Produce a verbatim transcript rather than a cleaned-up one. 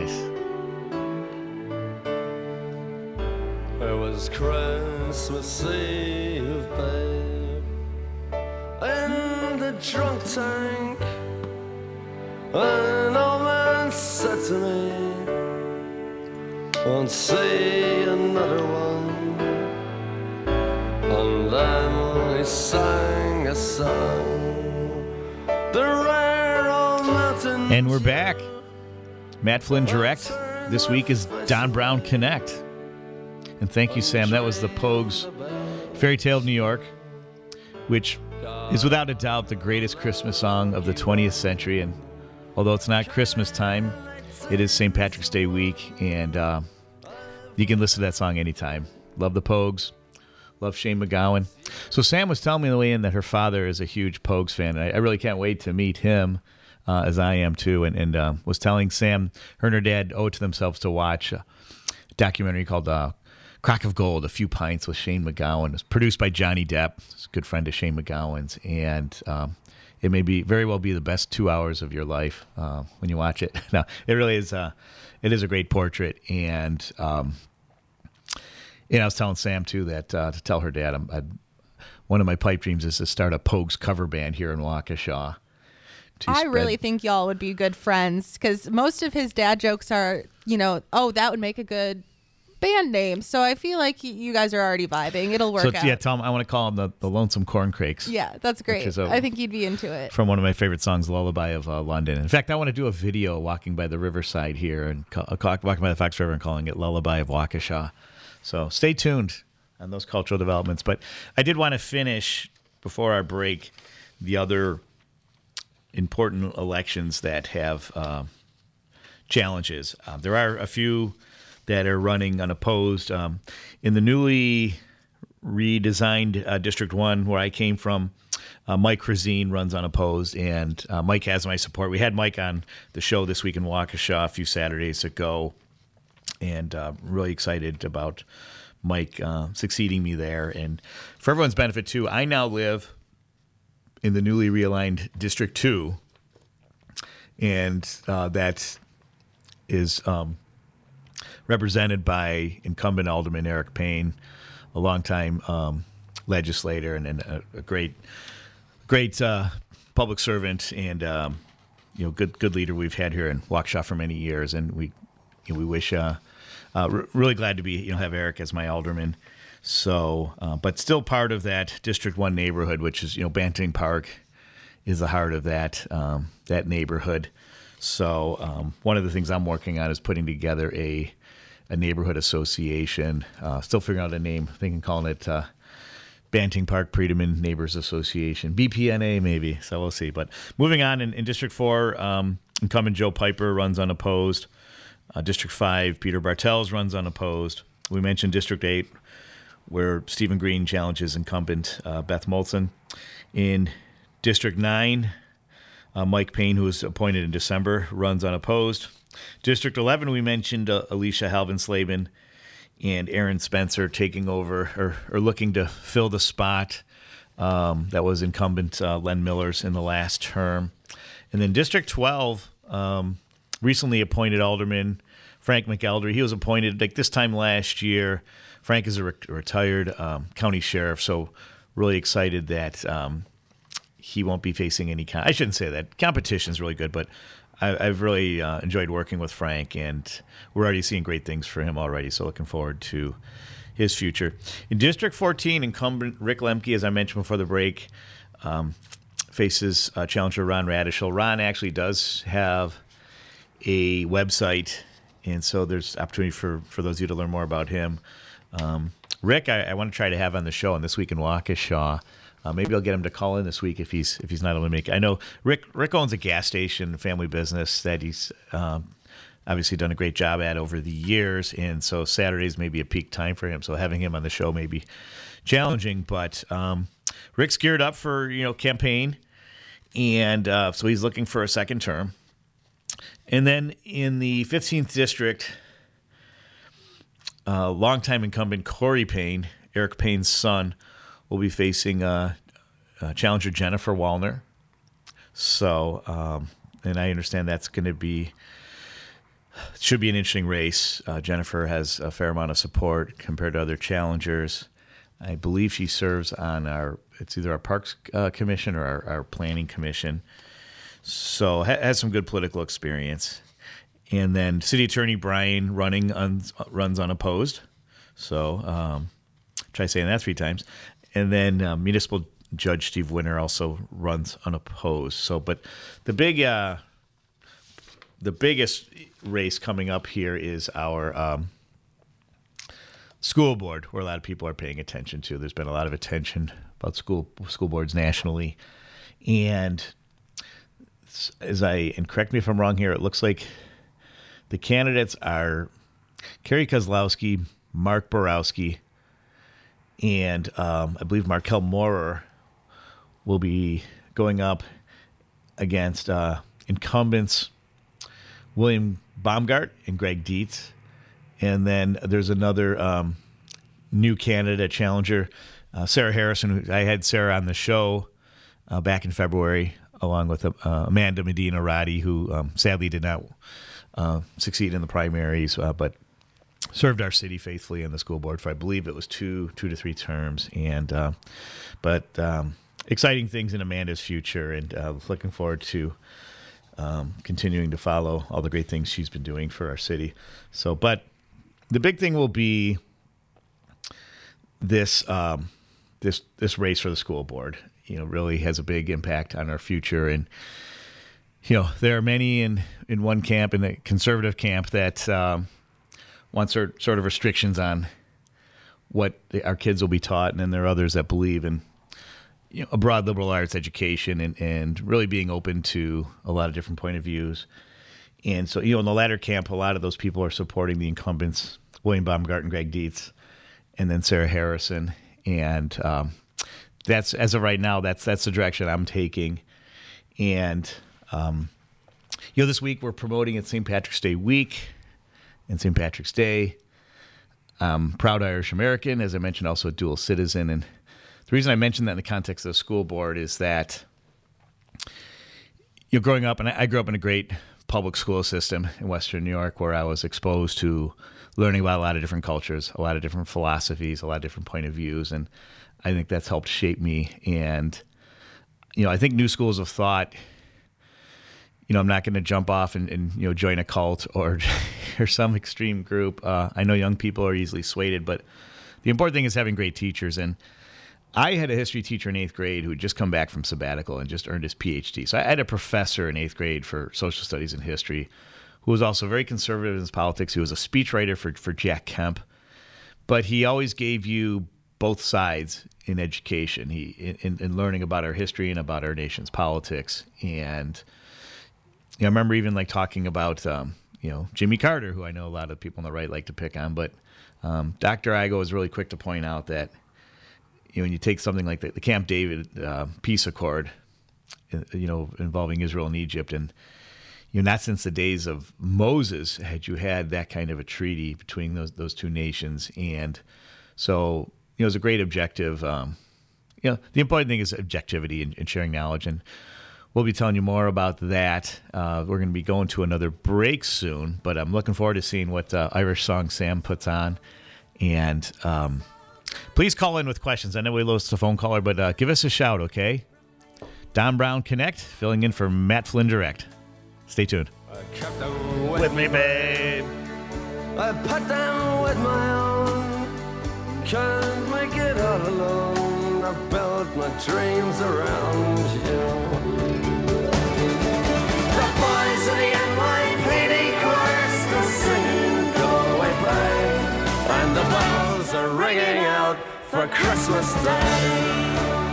Nice. It was Christmas Eve, babe, in the drunk tank. An old man said to me, won't see another one. And then he sang a song, the rare old mountain. And we're back. Matt Flynn Direct. This week is Don Brown Connect. And thank you, Sam. That was the Pogues' Fairy Tale of New York, which is without a doubt the greatest Christmas song of the twentieth century. And although it's not Christmas time, it is Saint Patrick's Day week, and uh, you can listen to that song anytime. Love the Pogues. Love Shane MacGowan. So Sam was telling me on the way in that her father is a huge Pogues fan. I, I really can't wait to meet him, uh, as I am too, and, and uh, was telling Sam her and her dad owe it to themselves to watch a documentary called uh, Crock of Gold, A Few Pints with Shane MacGowan. It's produced by Johnny Depp. He's a good friend of Shane MacGowan's, and um, it may be very well be the best two hours of your life uh, when you watch it. No, it really is. Uh, it is a great portrait, and um, you know, I was telling Sam too that uh, to tell her dad, I'm, I'd, one of my pipe dreams is to start a Pogues cover band here in Waukesha. I spread. really think y'all would be good friends because most of his dad jokes are, you know, oh, that would make a good band name. So I feel like you guys are already vibing. It'll work so, out. Yeah, tell him I want to call him the, the Lonesome Corncrakes. Yeah, that's great. A, I think you'd be into it. From one of my favorite songs, Lullaby of uh, London. In fact, I want to do a video walking by the riverside here and call, uh, walking by the Fox River and calling it Lullaby of Waukesha. So stay tuned on those cultural developments. But I did want to finish, before our break, the other important elections that have uh, challenges. Uh, there are a few that are running unopposed. Um, in the newly redesigned uh, District one, where I came from, uh, Mike Krazine runs unopposed, and uh, Mike has my support. We had Mike on the show this week in Waukesha a few Saturdays ago, and uh, really excited about Mike uh, succeeding me there. And for everyone's benefit, too, I now live in the newly realigned District two, and uh, that is um, represented by incumbent Alderman Eric Payne, a longtime um, legislator and, and a, a great, great uh, public servant, and um, you know, good good leader we've had here in Waukesha for many years, and we you know, we wish uh, uh, r- really glad to be you know have Eric as my alderman. So, uh, but still part of that District one neighborhood, which is, you know, Banting Park is the heart of that um, that neighborhood. So um, one of the things I'm working on is putting together a a neighborhood association. Uh, still figuring out a name. Thinking calling it uh, Banting Park Priedemann Neighbors Association, B P N A maybe. So we'll see. But moving on, in, in District four, um, incumbent Joe Piper runs unopposed. Uh, District five, Peter Bartels runs unopposed. We mentioned District eight, where Stephen Green challenges incumbent uh, Beth Molson. In District nine, uh, Mike Payne, who was appointed in December, runs unopposed. District eleven, we mentioned uh, Alicia Halvin-Slavin and Aaron Spencer taking over or, or looking to fill the spot um, that was incumbent uh, Len Miller's in the last term. And then District twelve, um, recently appointed Alderman Frank McElderry. He was appointed like this time last year. Frank is a re- retired um, county sheriff, so really excited that um, he won't be facing any con- I shouldn't say that. Competition is really good, but I, I've really uh, enjoyed working with Frank, and we're already seeing great things for him already, so looking forward to his future. In District fourteen, incumbent Rick Lemke, as I mentioned before the break, um, faces uh, challenger Ron Radischel. Ron actually does have a website, and so there's opportunity for, for those of you to learn more about him. Um, Rick, I, I want to try to have on the show on This Week in Waukesha. Uh, maybe I'll get him to call in this week if he's if he's not able to make it. I know Rick Rick owns a gas station, family business that he's um, obviously done a great job at over the years, and so Saturdays may be a peak time for him. So having him on the show may be challenging, but um, Rick's geared up for you know campaign, and uh, so he's looking for a second term. And then in the fifteenth district, uh, longtime incumbent Corey Payne, Eric Payne's son, will be facing uh, uh, challenger Jennifer Wallner. So, um, and I understand that's going to be should be an interesting race. Uh, Jennifer has a fair amount of support compared to other challengers. I believe she serves on our, it's either our Parks uh, Commission or our, our Planning Commission. So ha- has some good political experience. And then City Attorney Brian running un- runs unopposed. So um, try saying that three times. And then uh, Municipal Judge Steve Winter also runs unopposed. So, but the big, uh, the biggest race coming up here is our um, school board, where a lot of people are paying attention to. There's been a lot of attention about school school boards nationally, and as I and correct me if I'm wrong here, it looks like the candidates are Kerry Kozlowski, Mark Borowski, and um, I believe Markel Moorer will be going up against uh, incumbents William Baumgart and Greg Dietz. And then there's another um, new candidate, challenger, uh, Sarah Harrison. Who, I had Sarah on the show uh, back in February, along with uh, Amanda Medina Roddy, who um, sadly did not uh, succeed in the primaries, uh, but served our city faithfully in the school board for, I believe it was two, two to three terms. And uh, but um, exciting things in Amanda's future, and uh, looking forward to um, continuing to follow all the great things she's been doing for our city. So, but the big thing will be this um, this this race for the school board. You know, really has a big impact on our future. And you know, there are many in, in one camp, in the conservative camp, that um, want sort sort of restrictions on what the, our kids will be taught, and then there are others that believe in you know a broad liberal arts education and and really being open to a lot of different point of views. And so, you know, in the latter camp, a lot of those people are supporting the incumbents, William Baumgart and Greg Dietz, and then Sarah Harrison. And um, that's, as of right now, that's that's the direction I'm taking. And, um, you know, this week we're promoting it Saint Patrick's Day week and Saint Patrick's Day. I'm proud Irish American, as I mentioned, also a dual citizen. And the reason I mentioned that in the context of the school board is that, you know, growing up, and I, I grew up in a great public school system in Western New York, where I was exposed to learning about a lot of different cultures, a lot of different philosophies, a lot of different point of views. And I think that's helped shape me. And, you know, I think new schools of thought, you know, I'm not going to jump off and, and, you know, join a cult or, or some extreme group. Uh, I know young people are easily swayed, but the important thing is having great teachers. And I had a history teacher in eighth grade who had just come back from sabbatical and just earned his P H D. So I had a professor in eighth grade for social studies and history who was also very conservative in his politics. He was a speechwriter for, for Jack Kemp, but he always gave you both sides in education, he in, in learning about our history and about our nation's politics. And you know, I remember even like talking about, um, you know, Jimmy Carter, who I know a lot of people on the right like to pick on, but um, Doctor Igo was really quick to point out that, you know, when you take something like the, the Camp David uh, peace accord, you know, involving Israel and Egypt, and you know, not since the days of Moses had you had that kind of a treaty between those those two nations. And so, you know, it's a great objective. Um, you know, the important thing is objectivity and, and sharing knowledge, and we'll be telling you more about that. Uh, we're going to be going to another break soon, but I'm looking forward to seeing what uh, Irish Song Sam puts on. And um, please call in with questions. I know we lost the phone caller, but uh, give us a shout, okay? Don Brown Connect, filling in for Matt Flynn Direct. Stay tuned. I kept them with, With me, babe. I put them with my own. Can't make it all alone. I built my dreams around you. The boys of the N Y P D chorus are singing Galway Bay, and the bells are ringing out for Christmas Day.